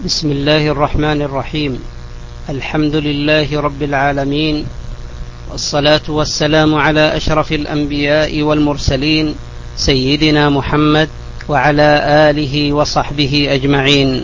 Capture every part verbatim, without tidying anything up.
بسم الله الرحمن الرحيم. الحمد لله رب العالمين، والصلاة والسلام على أشرف الأنبياء والمرسلين سيدنا محمد وعلى آله وصحبه أجمعين.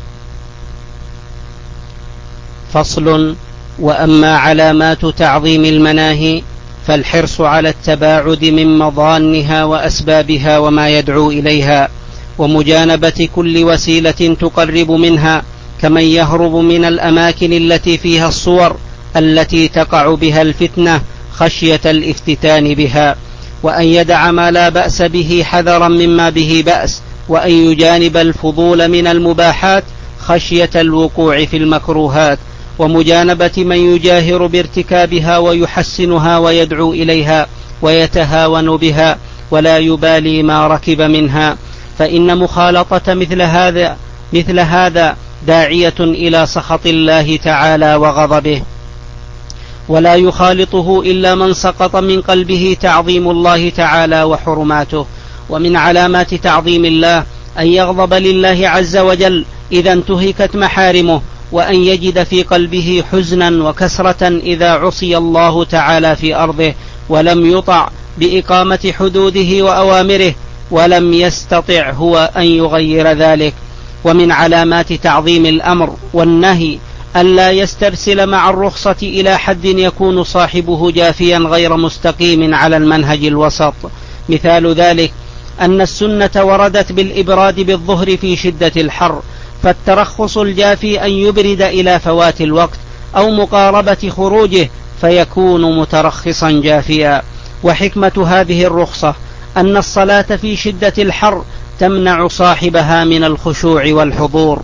فصل. وأما علامات تعظيم المناهي فالحرص على التباعد من مضانها وأسبابها وما يدعو إليها، ومجانبة كل وسيلة تقرب منها، كمن يهرب من الأماكن التي فيها الصور التي تقع بها الفتنة خشية الافتتان بها، وأن يدع ما لا بأس به حذرا مما به بأس، وأن يجانب الفضول من المباحات خشية الوقوع في المكروهات، ومجانبة من يجاهر بارتكابها ويحسنها ويدعو إليها ويتهاون بها ولا يبالي ما ركب منها، فإن مخالطة مثل هذا مثل هذا داعية إلى سخط الله تعالى وغضبه، ولا يخالطه إلا من سقط من قلبه تعظيم الله تعالى وحرماته. ومن علامات تعظيم الله أن يغضب لله عز وجل إذا انتهكت محارمه، وأن يجد في قلبه حزنا وكسرة إذا عصي الله تعالى في أرضه ولم يطع بإقامة حدوده وأوامره، ولم يستطع هو أن يغير ذلك. ومن علامات تعظيم الأمر والنهي ألا يسترسل مع الرخصة إلى حد يكون صاحبه جافيا غير مستقيم على المنهج الوسط. مثال ذلك أن السنة وردت بالإبراد بالظهر في شدة الحر، فالترخص الجافي أن يبرد إلى فوات الوقت أو مقاربة خروجه فيكون مترخصا جافيا. وحكمة هذه الرخصة أن الصلاة في شدة الحر تمنع صاحبها من الخشوع والحضور،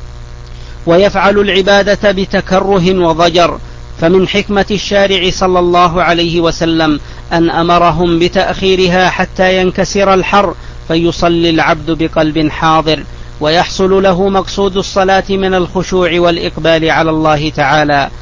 ويفعل العبادة بتكره وضجر. فمن حكمة الشارع صلى الله عليه وسلم أن أمرهم بتأخيرها حتى ينكسر الحر فيصلي العبد بقلب حاضر، ويحصل له مقصود الصلاة من الخشوع والإقبال على الله تعالى.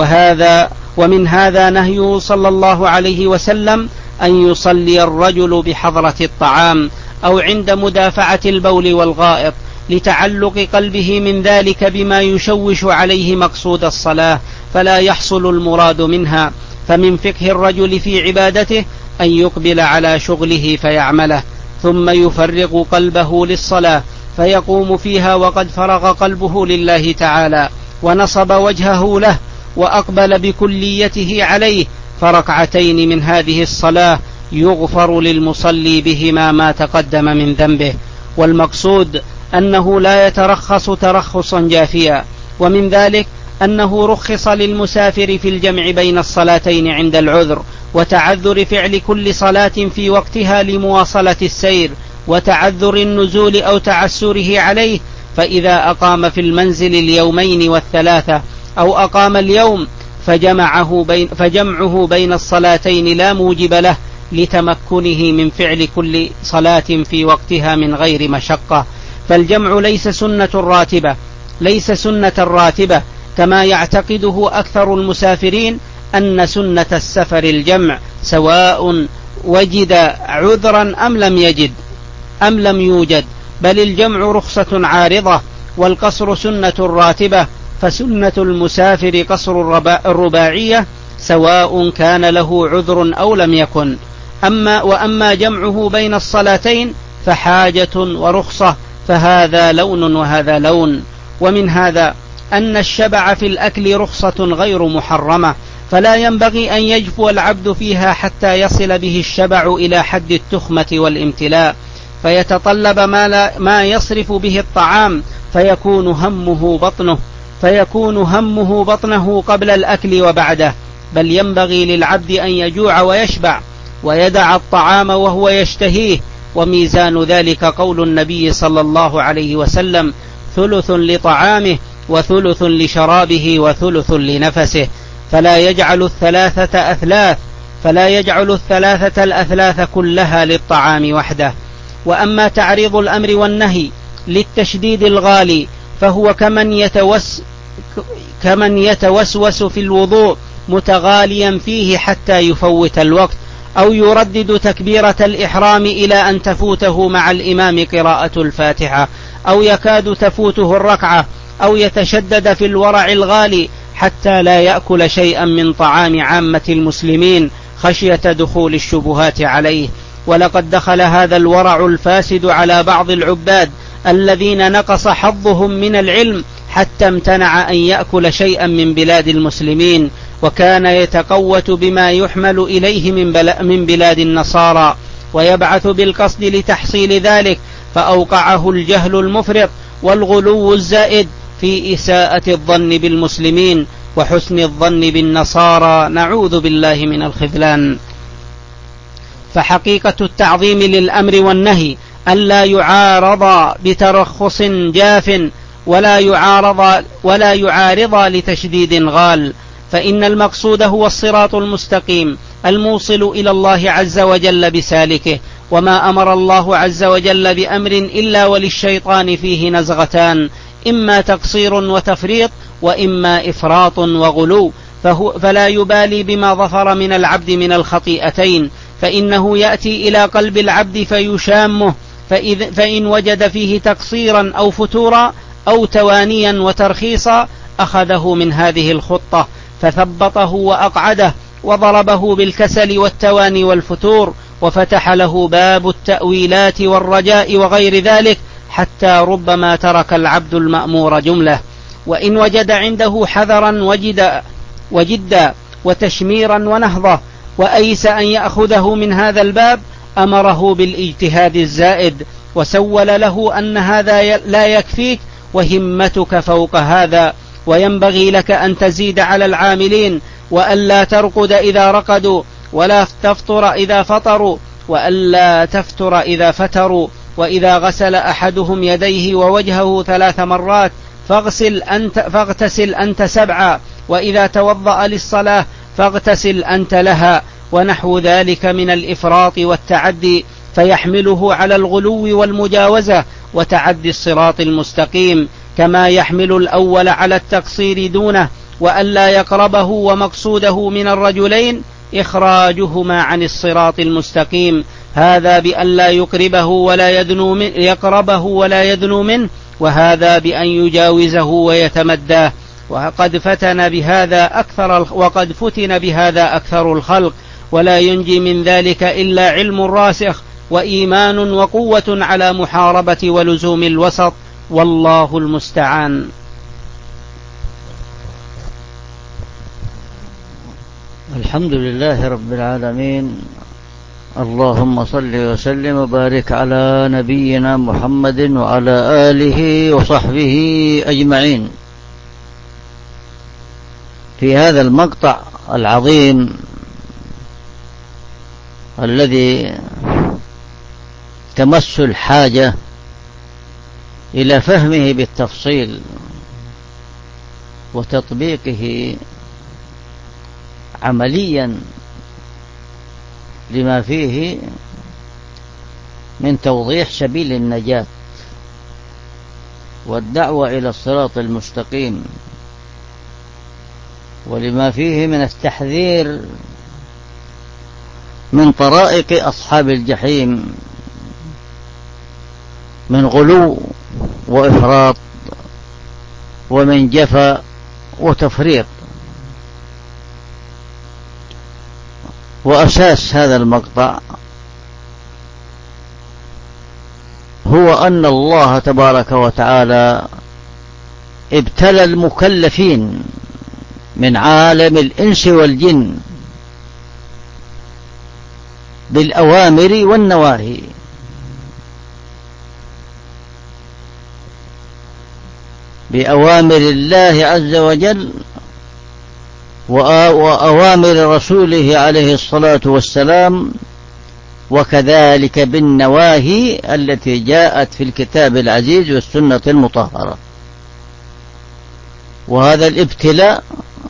وهذا ومن هذا نهيه صلى الله عليه وسلم أن يصلي الرجل بحضرة الطعام أو عند مدافعة البول والغائط، لتعلق قلبه من ذلك بما يشوش عليه مقصود الصلاة فلا يحصل المراد منها. فمن فقه الرجل في عبادته أن يقبل على شغله فيعمله، ثم يفرغ قلبه للصلاة فيقوم فيها وقد فرغ قلبه لله تعالى ونصب وجهه له وأقبل بكليته عليه، فركعتين من هذه الصلاة يغفر للمصلي بهما ما تقدم من ذنبه. والمقصود أنه لا يترخص ترخصا جافيا. ومن ذلك أنه رخص للمسافر في الجمع بين الصلاتين عند العذر، وتعذر فعل كل صلاة في وقتها لمواصلة السير، وتعذر النزول أو تعسره عليه. فإذا أقام في المنزل اليومين والثلاثة أو أقام اليوم فجمعه بين, فجمعه بين الصلاتين لا موجب له لتمكنه من فعل كل صلاة في وقتها من غير مشقة. فالجمع ليس سنة راتبة ليس سنة راتبة كما يعتقده أكثر المسافرين أن سنة السفر الجمع، سواء وجد عذرا أم لم يجد أم لم يوجد، بل الجمع رخصة عارضة، والقصر سنة راتبة. فسنة المسافر قصر الرباعية سواء كان له عذر أو لم يكن. أما وأما جمعه بين الصلاتين فحاجة ورخصة، فهذا لون وهذا لون. ومن هذا أن الشبع في الأكل رخصة غير محرمة، فلا ينبغي أن يجفو العبد فيها حتى يصل به الشبع إلى حد التخمة والامتلاء، فيتطلب ما, لا ما يصرف به الطعام، فيكون همه بطنه فيكون همه بطنه قبل الأكل وبعده. بل ينبغي للعبد أن يجوع ويشبع ويدع الطعام وهو يشتهيه. وميزان ذلك قول النبي صلى الله عليه وسلم: ثلث لطعامه وثلث لشرابه وثلث لنفسه. فلا يجعل الثلاثة أثلاث فلا يجعل الثلاثة الأثلاث كلها للطعام وحده. وأما تعريض الأمر والنهي للتشديد الغالي فهو كمن يتوس كمن يتوسوس في الوضوء متغاليا فيه حتى يفوت الوقت، أو يردد تكبيرة الإحرام إلى أن تفوته مع الإمام قراءة الفاتحة، أو يكاد تفوته الركعة، أو يتشدد في الورع الغالي حتى لا يأكل شيئا من طعام عامة المسلمين خشية دخول الشبهات عليه. ولقد دخل هذا الورع الفاسد على بعض العباد الذين نقص حظهم من العلم حتى امتنع أن يأكل شيئا من بلاد المسلمين، وكان يتقوت بما يحمل إليه من بلاد النصارى ويبعث بالقصد لتحصيل ذلك، فأوقعه الجهل المفرط والغلو الزائد في إساءة الظن بالمسلمين وحسن الظن بالنصارى، نعوذ بالله من الخذلان. فحقيقة التعظيم للأمر والنهي ألا يعارض بترخص جاف ولا يعارض ولا يعارض لتشديد غال، فإن المقصود هو الصراط المستقيم الموصل إلى الله عز وجل بسالكه، وما أمر الله عز وجل بأمر إلا وللشيطان فيه نزغتان، إما تقصير وتفريط وإما إفراط وغلو، فهو فلا يبالي بما ظفر من العبد من الخطيئتين، فإنه يأتي إلى قلب العبد فيشامه، فإن وجد فيه تقصيرا أو فتورا أو توانيا وترخيصا أخذه من هذه الخطة فثبطه وأقعده وضربه بالكسل والتواني والفتور، وفتح له باب التأويلات والرجاء وغير ذلك، حتى ربما ترك العبد المأمور جملة. وإن وجد عنده حذرا وجد وجدا وتشميرا ونهضة وأيس أن يأخذه من هذا الباب أمره بالاجتهاد الزائد، وسول له أن هذا لا يكفيك وهمتك فوق هذا، وينبغي لك أن تزيد على العاملين، وألا ترقد إذا رقدوا، ولا تفطر إذا فطروا، وألا تفتر إذا فتروا، وإذا غسل أحدهم يديه ووجهه ثلاث مرات فاغسل أنت فاغتسل أنت سبعا، وإذا توضأ للصلاة فاغتسل أنت لها، ونحو ذلك من الإفراط والتعدي، فيحمله على الغلو والمجاوزة وتعدي الصراط المستقيم، كما يحمل الأول على التقصير دونه وألا يقربه، ومقصوده من الرجلين إخراجهما عن الصراط المستقيم، هذا بأن لا يقربه ولا يدنو من يقربه ولا يدنو منه، وهذا بأن يجاوزه ويتمداه. وقد فتن بهذا أكثر وقد فتن بهذا أكثر الخلق، ولا ينجي من ذلك إلا علم راسخ وإيمان وقوة على محاربة ولزوم الوسط، والله المستعان. الحمد لله رب العالمين، اللهم صل وسلم وبارك على نبينا محمد وعلى آله وصحبه أجمعين. في هذا المقطع العظيم الذي تمس الحاجة إلى فهمه بالتفصيل وتطبيقه عمليا لما فيه من توضيح سبيل النجاة والدعوة إلى الصراط المستقيم، ولما فيه من التحذير من طرائق أصحاب الجحيم من غلو وإفراط ومن جفا وتفريط. وأساس هذا المقطع هو أن الله تبارك وتعالى ابتلى المكلفين من عالم الإنس والجن بالأوامر والنواهي، بأوامر الله عز وجل وأوامر رسوله عليه الصلاة والسلام، وكذلك بالنواهي التي جاءت في الكتاب العزيز والسنة المطهرة. وهذا الابتلاء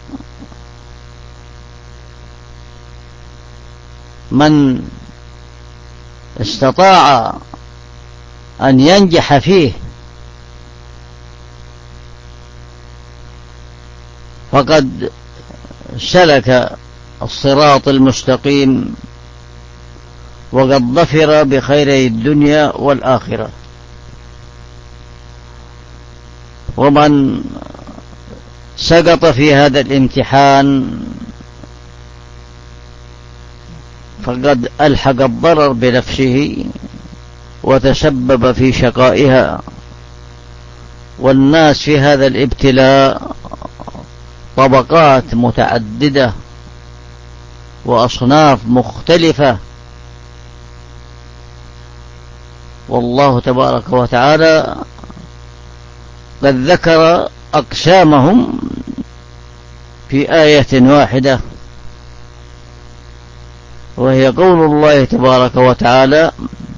من استطاع أن ينجح فيه فقد سلك الصراط المستقيم وقد ظفر بخيري الدنيا والآخرة. ومن سقط في هذا الامتحان فقد ألحق الضرر بنفسه وتسبب في شقائها. والناس في هذا الابتلاء طبقات متعددة وأصناف مختلفة، والله تبارك وتعالى قد ذكر أقسامهم في آية واحدة، وهي قول الله تبارك وتعالى: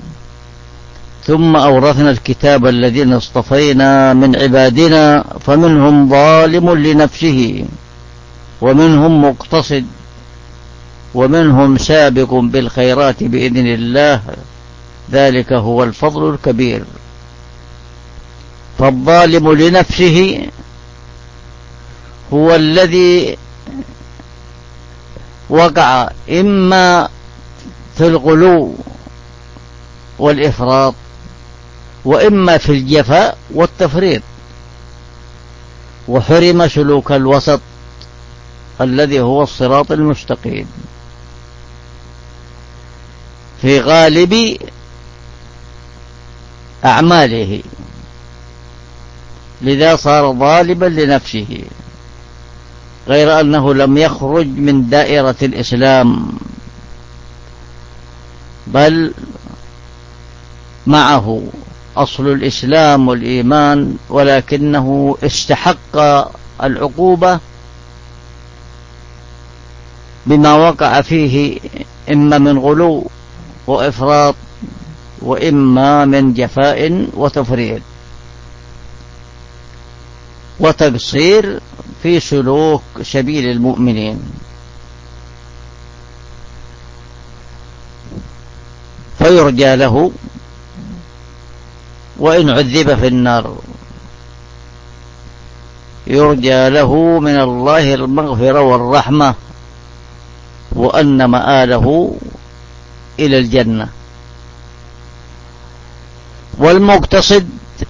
ثم أورثنا الكتاب الذين اصطفينا من عبادنا فمنهم ظالم لنفسه ومنهم مقتصد ومنهم سابق بالخيرات بإذن الله ذلك هو الفضل الكبير. فالظالم لنفسه هو الذي وقع إما في الغلو والإفراط وإما في الجفاء والتفريط، وحرم سلوك الوسط الذي هو الصراط المستقيم في غالب أعماله، لذا صار ظالما لنفسه، غير أنه لم يخرج من دائرة الإسلام، بل معه أصل الإسلام والإيمان، ولكنه استحق العقوبة بما وقع فيه إما من غلو وإفراط وإما من جفاء وتفريط وتقصير في سلوك سبيل المؤمنين. فيرجى له وإن عذب في النار، يرجى له من الله المغفرة والرحمة، وأن مآله إلى الجنة. والمقتصد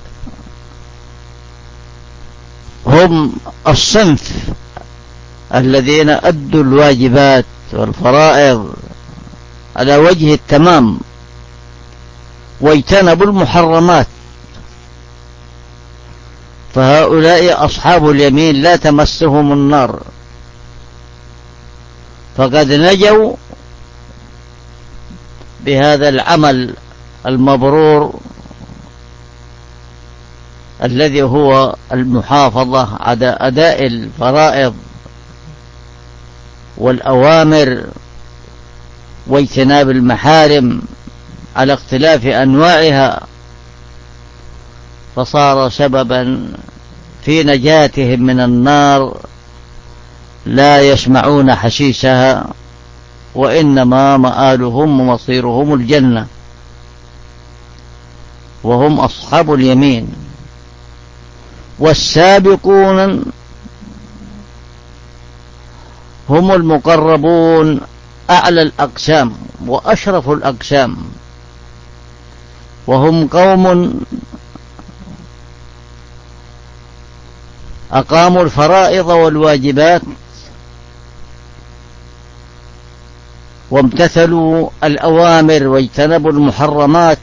هم الصنف الذين أدوا الواجبات والفرائض على وجه التمام واجتنبوا المحرمات، فهؤلاء أصحاب اليمين لا تمسهم النار، فقد نجوا بهذا العمل المبرور الذي هو المحافظة على أداء الفرائض والأوامر واجتناب المحارم على اختلاف أنواعها، فصار سببا في نجاتهم من النار لا يسمعون حسيسها، وإنما مآلهم ومصيرهم الجنة، وهم أصحاب اليمين. والسابقون هم المقربون أعلى الأقسام وأشرف الأقسام، وهم قوم أقاموا الفرائض والواجبات وامتثلوا الأوامر واجتنبوا المحرمات،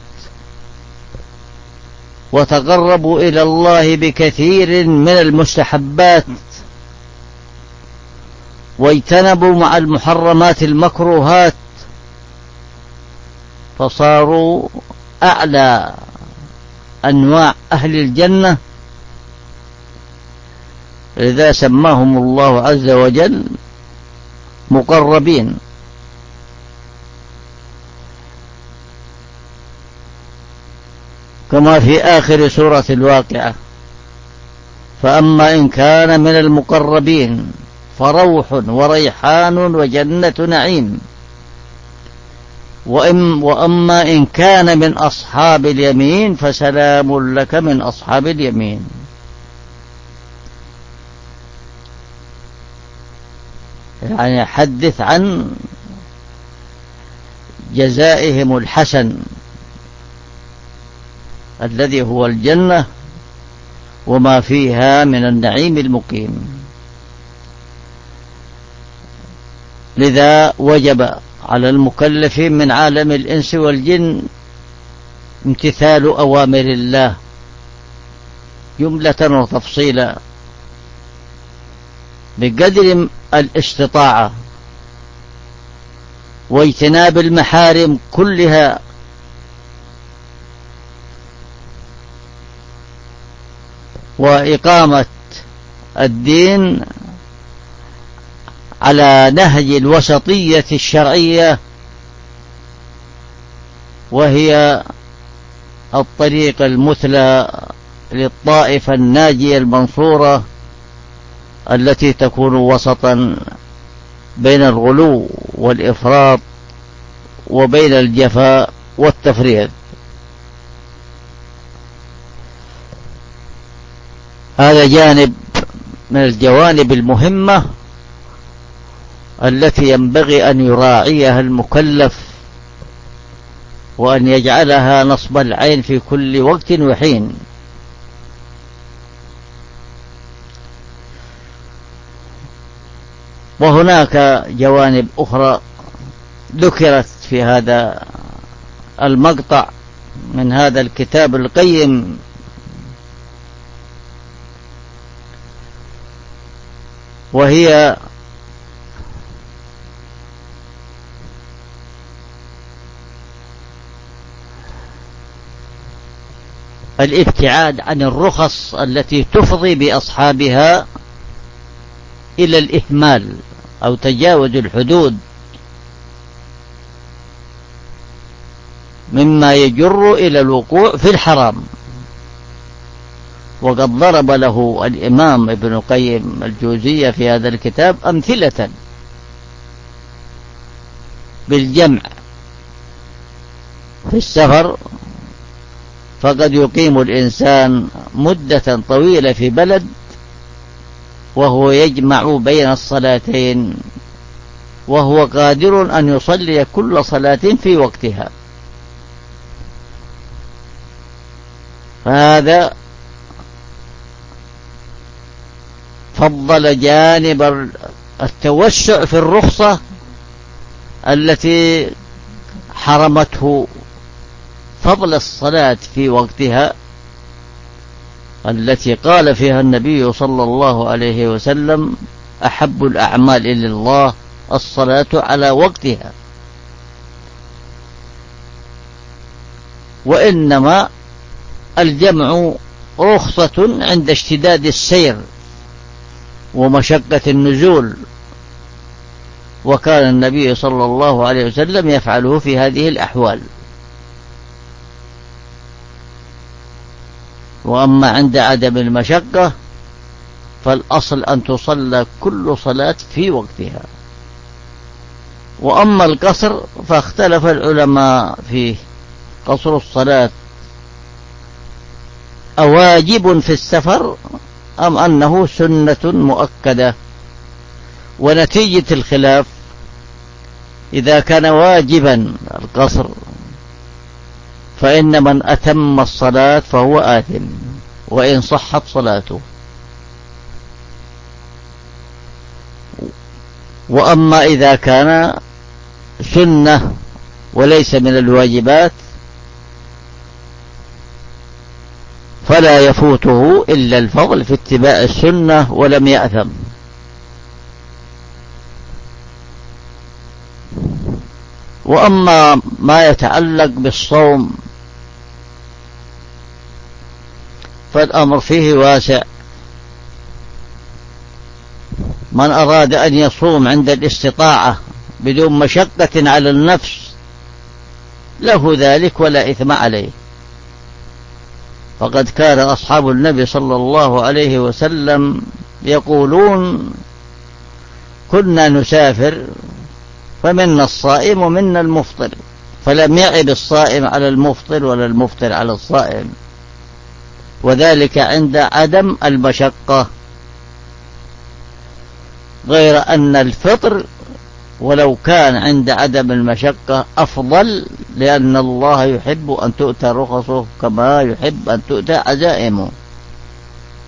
وتقربوا إلى الله بكثير من المستحبات، واجتنبوا مع المحرمات المكروهات، فصاروا أعلى أنواع أهل الجنة. لذا سماهم الله عز وجل مقربين. كما في آخر سورة الواقعة: فأما إن كان من المقربين فروح وريحان وجنة نعيم، وأما إن كان من أصحاب اليمين فسلام لك من أصحاب اليمين. يعني حدث عن جزائهم الحسن الذي هو الجنة، وما فيها من النعيم المقيم. لذا وجب على المكلف من عالم الإنس والجن امتثال أوامر الله جملة وتفصيلا بقدر الاستطاعة، واجتناب المحارم كلها، وإقامة الدين على نهج الوسطية الشرعية، وهي الطريق المثلى للطائفة الناجية المنصورة التي تكون وسطا بين الغلو والإفراط وبين الجفاء والتفريط. هذا جانب من الجوانب المهمة التي ينبغي أن يراعيها المكلف، وأن يجعلها نصب العين في كل وقت وحين. وهناك جوانب أخرى ذكرت في هذا المقطع من هذا الكتاب القيم، وهي الابتعاد عن الرخص التي تفضي بأصحابها إلى الإهمال أو تجاوز الحدود، مما يجر إلى الوقوع في الحرام. وقد ضرب له الإمام ابن القيم الجوزية في هذا الكتاب أمثلة بالجمع في السفر، فقد يقيم الإنسان مدة طويلة في بلد وهو يجمع بين الصلاتين، وهو قادر أن يصلي كل صلاة في وقتها. فهذا فضل جانب التوسع في الرخصة التي حرمته فضل الصلاة في وقتها، التي قال فيها النبي صلى الله عليه وسلم: أحب الأعمال إلى الله الصلاة على وقتها. وإنما الجمع رخصة عند اشتداد السير ومشقة النزول، وكان النبي صلى الله عليه وسلم يفعله في هذه الأحوال. وأما عند عدم المشقة فالأصل أن تصلى كل صلاة في وقتها. وأما القصر فاختلف العلماء فيه: قصر الصلاة أواجب في السفر أم أنه سنة مؤكدة؟ ونتيجة الخلاف: إذا كان واجبا القصر فإن من أتم الصلاة فهو آثم وإن صحت صلاته. وأما إذا كان سنة وليس من الواجبات فلا يفوته إلا الفضل في اتباع السنة ولم يأثم. وأما ما يتعلق بالصوم فالأمر فيه واسع. من أراد أن يصوم عند الاستطاعة بدون مشقة على النفس له ذلك ولا إثم عليه، فقد كان أصحاب النبي صلى الله عليه وسلم يقولون: كنا نسافر فمنا الصائم ومنا المفطر، فلم يعب الصائم على المفطر ولا المفطر على الصائم، وذلك عند عدم المشقة. غير أن الفطر ولو كان عند عدم المشقة أفضل، لأن الله يحب أن تؤتى رخصه كما يحب أن تؤتى عزائمه.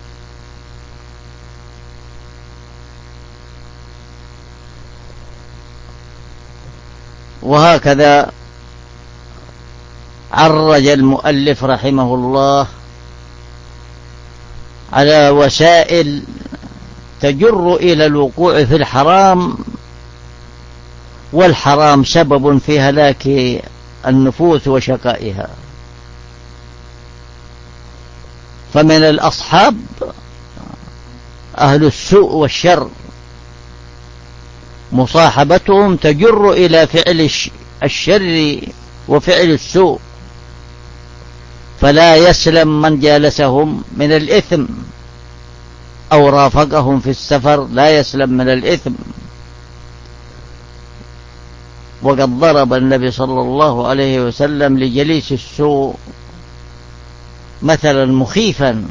وهكذا عرج المؤلف رحمه الله على وسائل تجر إلى الوقوع في الحرام، والحرام سبب في هلاك النفوس وشقائها. فمن الأصحاب أهل السوء والشر، مصاحبتهم تجر إلى فعل الشر وفعل السوء، فلا يسلم من جالسهم من الإثم أو رافقهم في السفر، لا يسلم من الإثم. وقد ضرب النبي صلى الله عليه وسلم لجليس السوء مثلا مخيفا،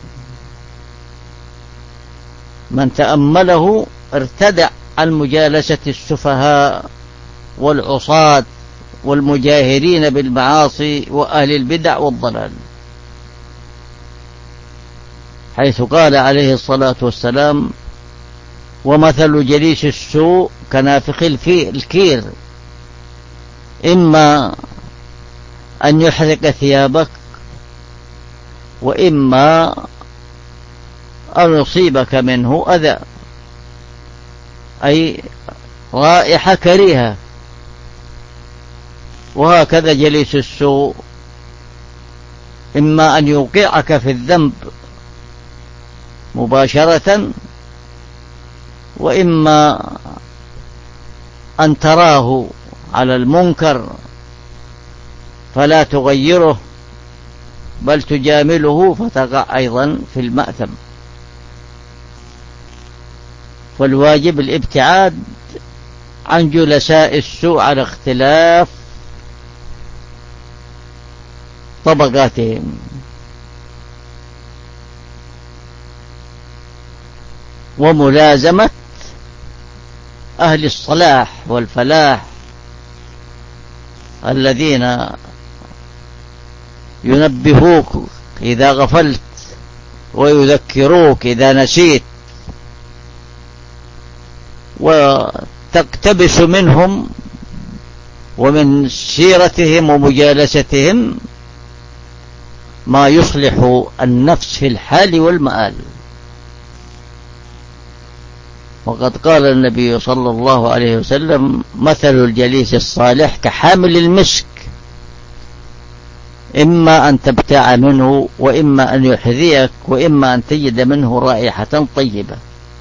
من تأمله ارتدع عن مجالسة السفهاء والعصاة والمجاهرين بالمعاصي وأهل البدع والضلال، حيث قال عليه الصلاة والسلام: ومثل جليس السوء كنافخ الكير، إما أن يحرق ثيابك، وإما أن يصيبك منه أذى، أي رائحة كريهة. وهكذا جليس السوء إما أن يوقعك في الذنب مباشرة، وإما أن تراه على المنكر فلا تغيره بل تجامله فتقع أيضا في المأثم. فالواجب الابتعاد عن جلساء السوء على اختلاف طبقاتهم، وملازمة أهل الصلاح والفلاح الذين ينبهوك إذا غفلت ويذكروك إذا نسيت، وتقتبس منهم ومن سيرتهم ومجالستهم ما يصلح النفس في الحال والمآل. وقد قال النبي صلى الله عليه وسلم: مثل الجليس الصالح كحامل المسك، إما أن تبتاع منه وإما أن يحذيك وإما أن تجد منه رائحة طيبة.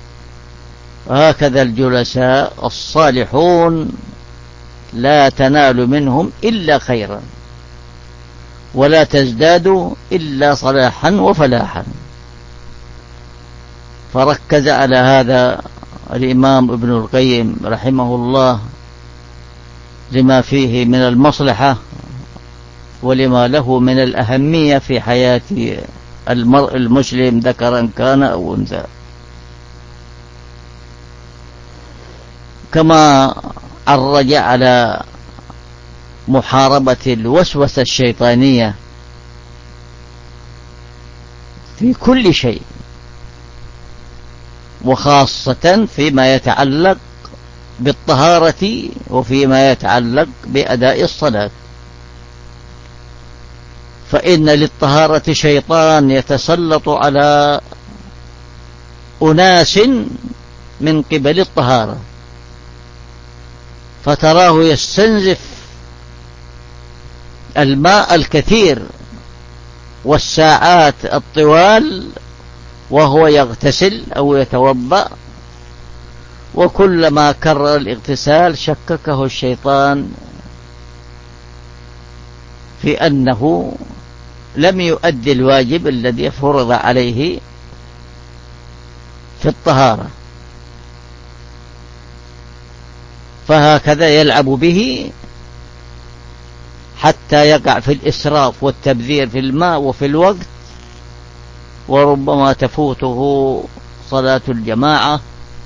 وهكذا الجلساء الصالحون لا تنال منهم إلا خيرا، ولا تزداد إلا صلاحا وفلاحا. فركز على هذا الإمام ابن القيم رحمه الله لما فيه من المصلحة ولما له من الأهمية في حياة المرء المسلم ذكرا كان أو أنثى. كما عرج على محاربة الوسوسة الشيطانية في كل شيء، وخاصة فيما يتعلق بالطهارة وفيما يتعلق بأداء الصلاة. فإن للطهارة شيطان يتسلط على أناس من قبل الطهارة، فتراه يستنزف الماء الكثير والساعات الطوال وهو يغتسل أو يتوضأ، وكلما كرر الاغتسال شككه الشيطان في أنه لم يؤدي الواجب الذي فرض عليه في الطهارة، فهكذا يلعب به حتى يقع في الإسراف والتبذير في الماء وفي الوقت، وربما تفوته صلاة الجماعة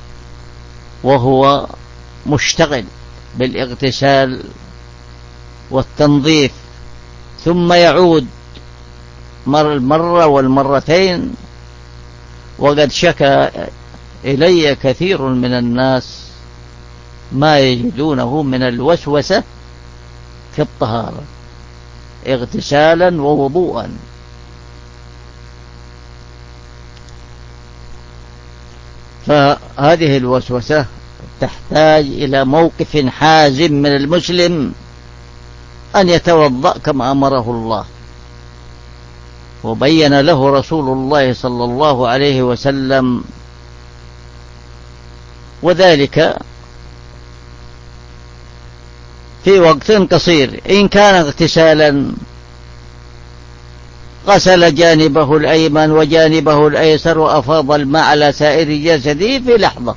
وهو مشتغل بالاغتسال والتنظيف، ثم يعود مر المرة والمرتين. وقد شكى إلي كثير من الناس ما يجدونه من الوسوسة في الطهارة اغتسالا ووضوءا. فهذه الوسوسة تحتاج إلى موقف حازم من المسلم أن يتوضأ كما أمره الله، وبين له رسول الله صلى الله عليه وسلم، وذلك في وقت قصير. إن كان اغتسالا غسل جانبه الأيمن وجانبه الأيسر وأفاض الماء على سائر جسده في لحظة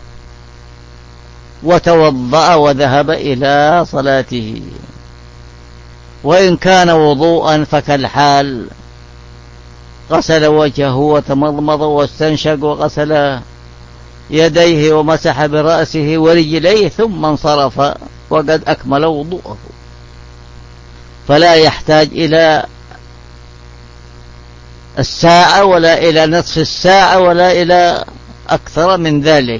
وتوضأ وذهب إلى صلاته. وإن كان وضوءا فكالحال، غسل وجهه وتمضمض واستنشق وغسل يديه ومسح برأسه ورجليه ثم انصرف وقد أكمل وضوءه، فلا يحتاج إلى الساعة ولا إلى نصف الساعة ولا إلى أكثر من ذلك.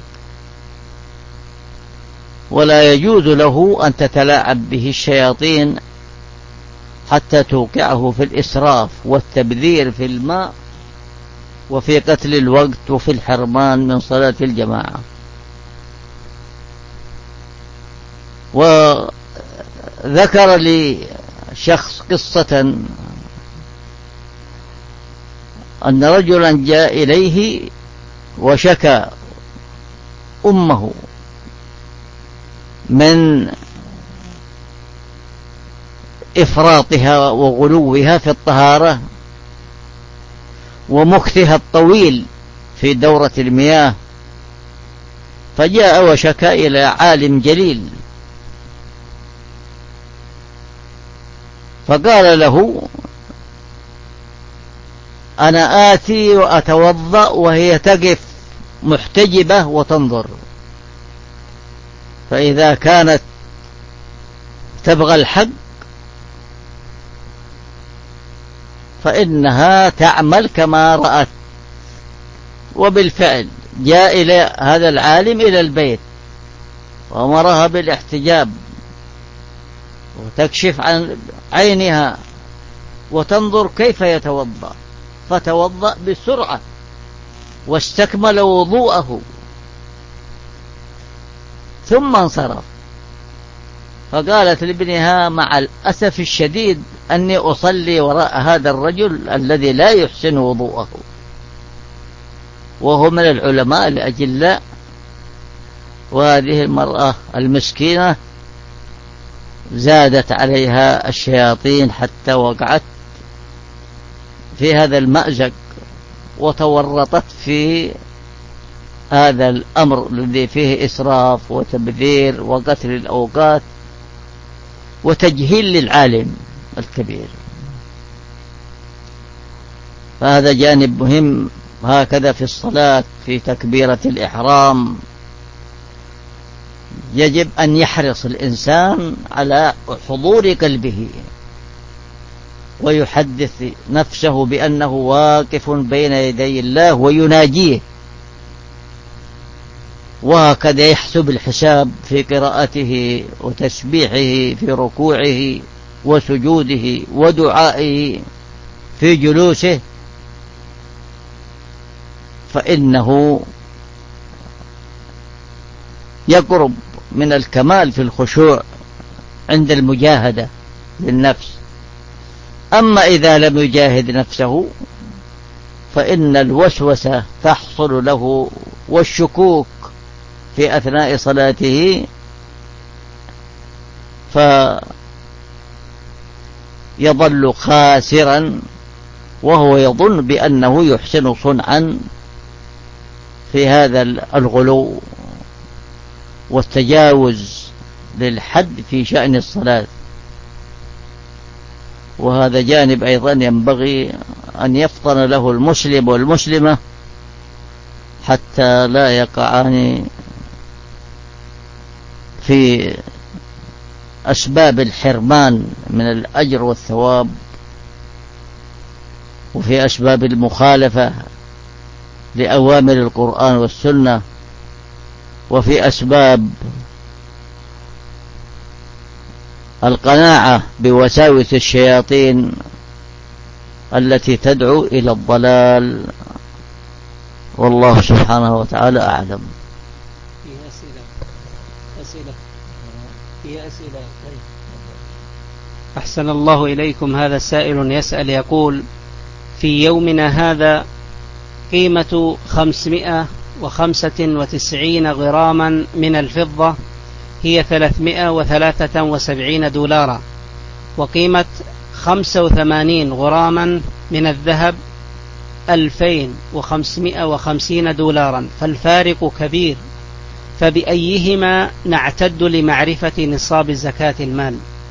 ولا يجوز له أن تتلاعب به الشياطين حتى توقعه في الإسراف والتبذير في الماء وفي قتل الوقت وفي الحرمان من صلاة الجماعة. وذكر لي شخص قصة أن رجلا جاء إليه وشكى أمه من إفراطها وغلوها في الطهارة ومكثها الطويل في دورة المياه، فجاء وشكى إلى عالم جليل، فقال له: أنا آتي وأتوضأ وهي تقف محتجبة وتنظر، فإذا كانت تبغى الحق فإنها تعمل كما رأت. وبالفعل جاء إلى هذا العالم إلى البيت وأمرها بالاحتجاب وتكشف عن عينها وتنظر كيف يتوضأ، فتوضأ بسرعة واستكمل وضوءه ثم انصرف. فقالت لابنها: مع الأسف الشديد أني أصلي وراء هذا الرجل الذي لا يحسن وضوءه، وهو من العلماء الأجلاء، وهذه المرأة المسكينة زادت عليها الشياطين حتى وقعت في هذا المأزق وتورطت في هذا الأمر الذي فيه إسراف وتبذير وقتل الأوقات وتجهيل للعالم الكبير. فهذا جانب مهم. هكذا في الصلاة في تكبيرة الإحرام يجب أن يحرص الإنسان على حضور قلبه ويحدث نفسه بأنه واقف بين يدي الله ويناجيه، وهكذا يحسب الحساب في قراءته وتسبيحه في ركوعه وسجوده ودعائه في جلوسه، فإنه يقرب من الكمال في الخشوع عند المجاهدة للنفس. أما إذا لم يجاهد نفسه فإن الوسوسة تحصل له والشكوك في أثناء صلاته، فيظل خاسرا وهو يظن بأنه يحسن صنعا في هذا الغلو والتجاوز للحد في شأن الصلاة. وهذا جانب أيضا ينبغي أن يفطن له المسلم والمسلمة حتى لا يقعان في أسباب الحرمان من الأجر والثواب، وفي أسباب المخالفة لأوامر القرآن والسنة، وفي أسباب القناعة بوساوس الشياطين التي تدعو إلى الضلال. والله سبحانه وتعالى أعلم. في أسئلة أسئلة في أسئلة أحسن الله إليكم. هذا سائل يسأل يقول: في يومنا هذا قيمة خمسمائة وخمسة وتسعين غراما من الفضة هي ثلاثمائة وثلاثة وسبعين دولارا، وقيمة خمسة وثمانين غراما من الذهب ألفين وخمسمائة وخمسين دولارا، فالفارق كبير، فبأيهما نعتد لمعرفة نصاب زكاة المال؟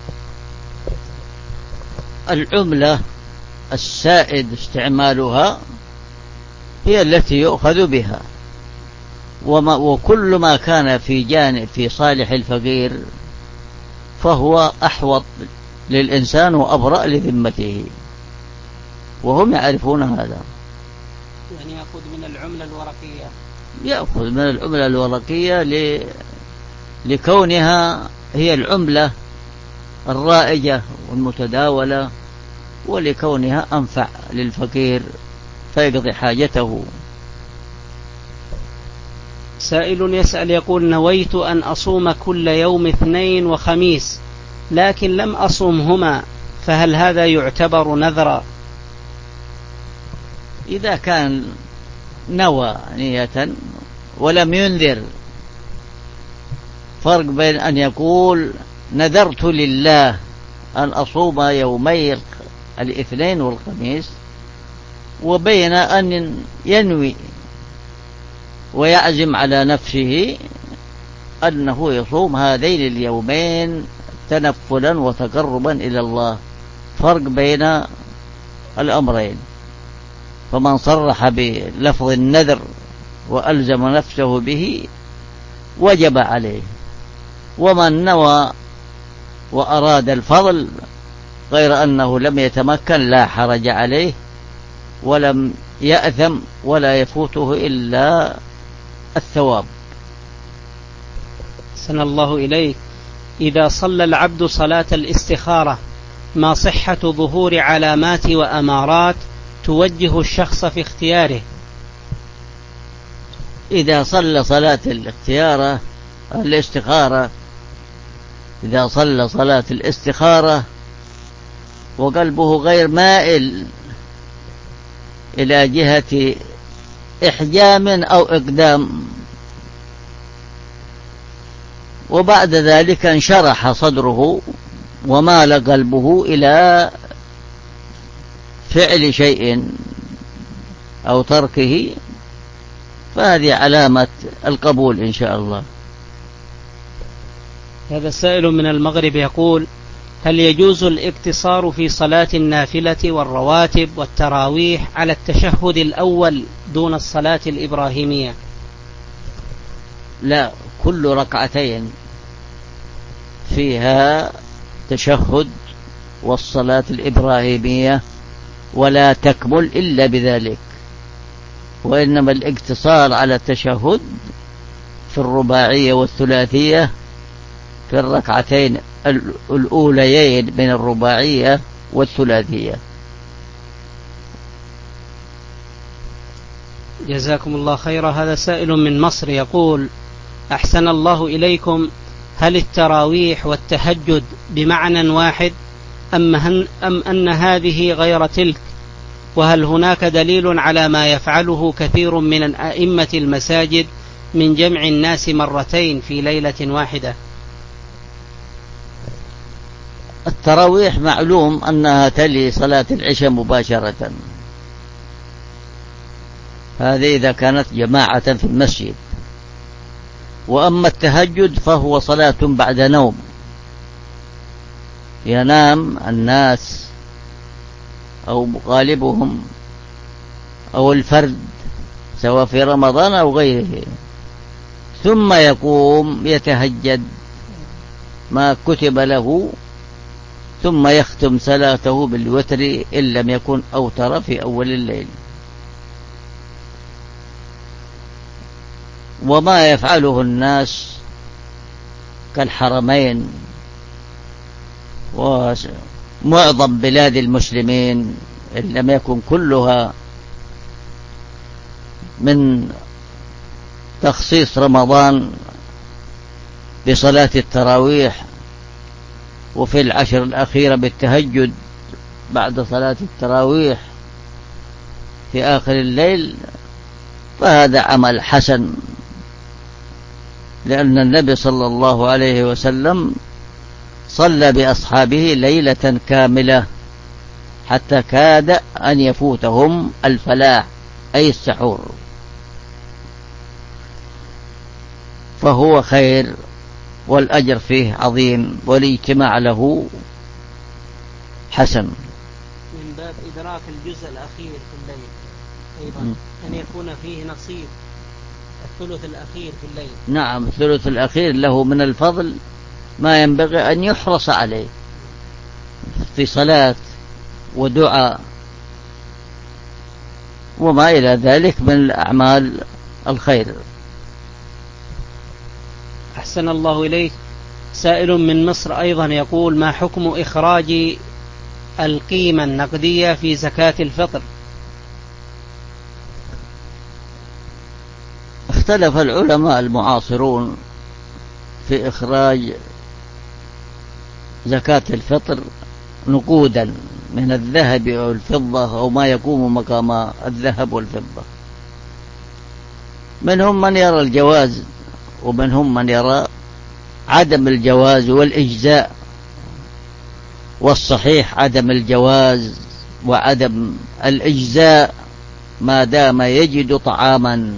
العملة السائد استعمالها هي التي يؤخذ بها، وما وكل ما كان في جانب في صالح الفقير فهو أحوط للإنسان وأبرأ لذمته، وهم يعرفون هذا. يعني يأخذ من العملة الورقية، يأخذ من العملة الورقية ل... لكونها هي العملة الرائجة والمتداولة، ولكونها أنفع للفقير فيقضي حاجته. سائل يسأل يقول: نويت أن أصوم كل يوم اثنين وخميس لكن لم أصومهما، فهل هذا يعتبر نذرا؟ إذا كان نوى نية ولم ينذر، فرق بين أن يقول نذرت لله أن أصوم يومي الاثنين والخميس، وبين أن ينوي ويعزم على نفسه أنه يصوم هذين اليومين تنفلا وتقربا إلى الله. فرق بين الأمرين. فمن صرح بلفظ النذر وألزم نفسه به وجب عليه، ومن نوى وأراد الفضل غير أنه لم يتمكن لا حرج عليه، ولم يأثم ولا يفوته إلا الثواب. سن الله إليك. إذا صلى العبد صلاة الاستخارة، ما صحة ظهور علامات وأمارات توجه الشخص في اختياره؟ إذا صلى صلاة الاختيارة الاستخارة إذا صلى صلاة الاستخارة وقلبه غير مائل إلى جهة إحجام أو إقدام، وبعد ذلك انشرح صدره ومال قلبه إلى فعل شيء أو تركه، فهذه علامة القبول إن شاء الله. هذا سائل من المغرب يقول: هل يجوز الاقتصار في صلاة النافلة والرواتب والتراويح على التشهد الأول دون الصلاة الإبراهيمية؟ لا، كل ركعتين فيها تشهد والصلاة الإبراهيمية، ولا تكمل إلا بذلك. وإنما الاقتصار على التشهد في الرباعية والثلاثية في الركعتين الأوليين من الرباعية والثلاثية. جزاكم الله خيرا. هذا سائل من مصر يقول: أحسن الله إليكم، هل التراويح والتهجد بمعنى واحد أم, أم أن هذه غير تلك؟ وهل هناك دليل على ما يفعله كثير من أئمة المساجد من جمع الناس مرتين في ليلة واحدة؟ التراويح معلوم أنها تلي صلاة العشاء مباشرة، هذه إذا كانت جماعة في المسجد. وأما التهجد فهو صلاة بعد نوم، ينام الناس أو غالبهم أو الفرد سواء في رمضان أو غيره، ثم يقوم يتهجد ما كتب له، ثم يختم صلاته بالوتر إن لم يكن أوتر في أول الليل. وما يفعله الناس كالحرمين ومعظم بلاد المسلمين إن لم يكن كلها من تخصيص رمضان بصلاة التراويح، وفي العشر الأخيرة بالتهجد بعد صلاة التراويح في آخر الليل، فهذا عمل حسن، لأن النبي صلى الله عليه وسلم صلى بأصحابه ليلة كاملة حتى كاد أن يفوتهم الفلاح أي السحور، فهو خير والأجر فيه عظيم والاجتماع له حسن. من باب إدراك الجزء الأخير في الليل أيضا م. أن يكون فيه نصيب الثلث الأخير في الليل. نعم، الثلث الأخير له من الفضل ما ينبغي أن يحرص عليه في صلاة ودعاء وما إلى ذلك من الأعمال الخير. أحسن الله إليك. سائل من مصر أيضا يقول: ما حكم إخراج القيمة النقدية في زكاة الفطر؟ اختلف العلماء المعاصرون في إخراج زكاة الفطر نقودا من الذهب أو الفضة أو ما يقوم مقام الذهب والفضة. منهم من يرى الجواز ومنهم من يرى عدم الجواز والإجزاء، والصحيح عدم الجواز وعدم الإجزاء ما دام يجد طعاما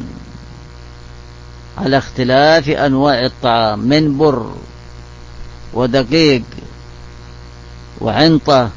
على اختلاف أنواع الطعام من بر ودقيق وعنطة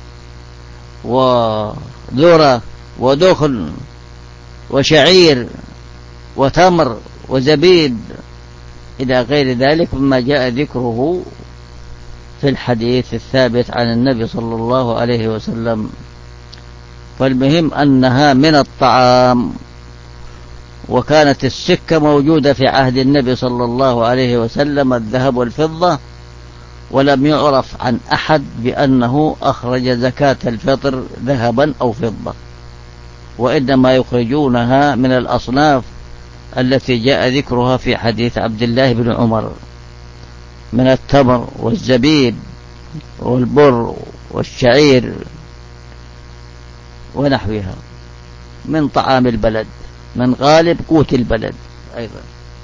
وذرة ودخن وشعير وتمر وزبيب إلى غير ذلك مما جاء ذكره في الحديث الثابت عن النبي صلى الله عليه وسلم. فالمهم أنها من الطعام، وكانت السكة موجودة في عهد النبي صلى الله عليه وسلم الذهب والفضة، ولم يعرف عن أحد بأنه أخرج زكاة الفطر ذهبا أو فضة، وإنما يخرجونها من الأصناف التي جاء ذكرها في حديث عبد الله بن عمر من التمر والزبيب والبر والشعير ونحوها من طعام البلد، من غالب قوت البلد أيضا.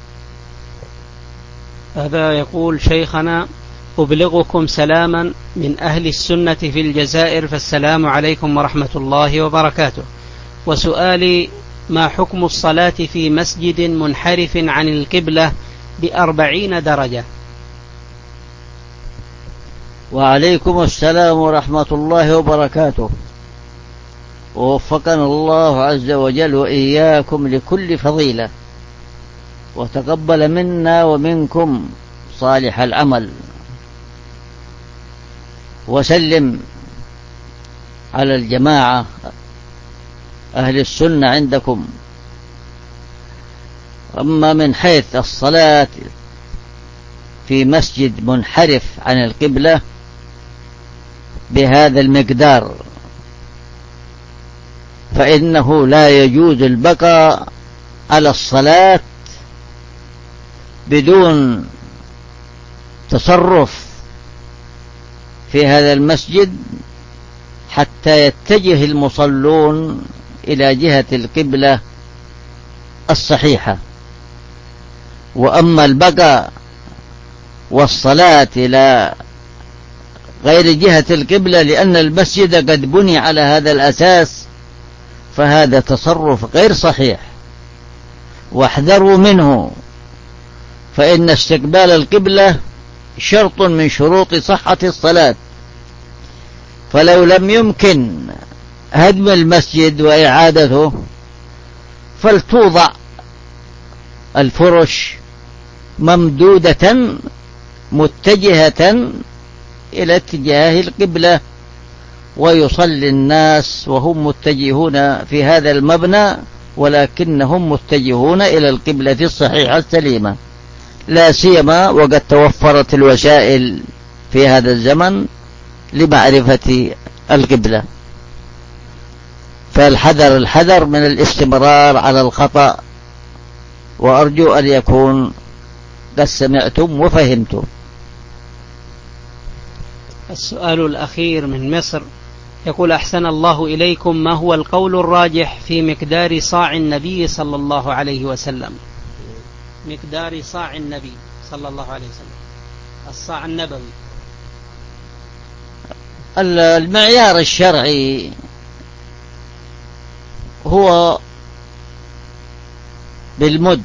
هذا يقول: شيخنا أبلغكم سلاما من أهل السنة في الجزائر، فالسلام عليكم ورحمة الله وبركاته. وسؤالي: ما حكم الصلاة في مسجد منحرف عن القبلة بأربعين درجة؟ وعليكم السلام ورحمة الله وبركاته، ووفقنا الله عز وجل وإياكم لكل فضيلة، وتقبل منا ومنكم صالح العمل، وسلم على الجماعة أهل السنة عندكم. أما من حيث الصلاة في مسجد منحرف عن القبلة بهذا المقدار فإنه لا يجوز البقاء على الصلاة بدون تصرف في هذا المسجد حتى يتجه المصلون إلى جهة القبلة الصحيحة. وأما البقاء والصلاة إلى غير جهة القبلة لأن المسجد قد بني على هذا الأساس فهذا تصرف غير صحيح، واحذروا منه، فإن استقبال القبلة شرط من شروط صحة الصلاة، فلو لم يمكن هدم المسجد وإعادته فلتوضع الفرش ممدودة متجهة إلى اتجاه القبلة، ويصلي الناس وهم متجهون في هذا المبنى ولكنهم متجهون إلى القبلة الصحيحة السليمة، لا سيما وقد توفرت الوسائل في هذا الزمن لمعرفة القبلة. فالحذر الحذر من الاستمرار على الخطأ، وأرجو أن يكون قد سمعتم وفهمتم. السؤال الأخير من مصر يقول: أحسن الله إليكم، ما هو القول الراجح في مقدار صاع النبي صلى الله عليه وسلم؟ مقدار صاع النبي صلى الله عليه وسلم، الصاع النبوي. المعيار الشرعي هو بالمد،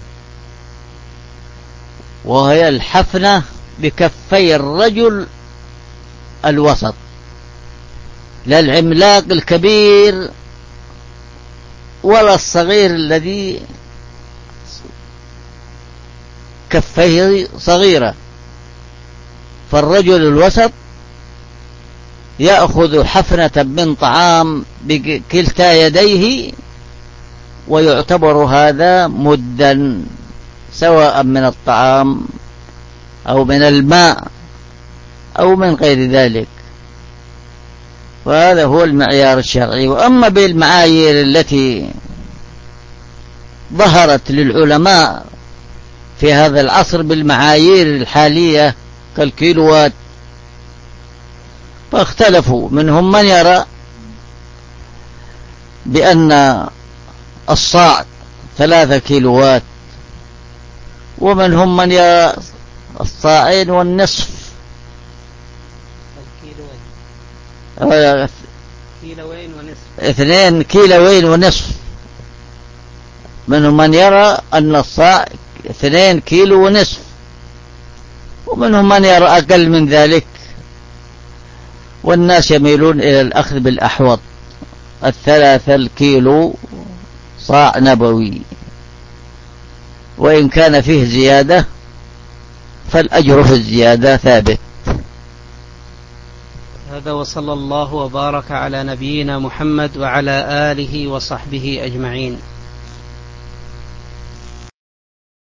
وهي الحفنة بكفي الرجل الوسط، لا العملاق الكبير ولا الصغير الذي كفيه صغيرة. فالرجل الوسط يأخذ حفنة من طعام بكلتا يديه، ويعتبر هذا مدا، سواء من الطعام أو من الماء أو من غير ذلك. وهذا هو المعيار الشرعي. وأما بالمعايير التي ظهرت للعلماء في هذا العصر بالمعايير الحالية كالكيلوات، فاختلفوا، منهم من يرى بأن الصاع ثلاثة كيلوات، ومنهم من يرى الصاعين والنصف، كيلوين ونصف، اثنين كيلوين ونصف. منهم من يرى أن الصاع اثنين كيلو ونصف، ومنهم من يرى أقل من ذلك. والناس يميلون إلى الأخذ بالأحوط، الثلاثة الكيلو صاع نبوي، وإن كان فيه زيادة فالأجر في الزيادة ثابت. هذا، وصلى الله وبارك على نبينا محمد وعلى آله وصحبه أجمعين.